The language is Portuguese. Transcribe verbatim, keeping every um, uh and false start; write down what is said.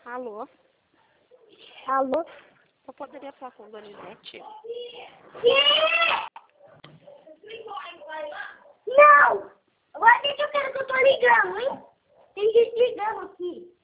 Alô? Alô? Eu poderia falar com a Donizete? Não! Agora deixa eu quero que eu tô ligando, hein? Tem gente ligando aqui.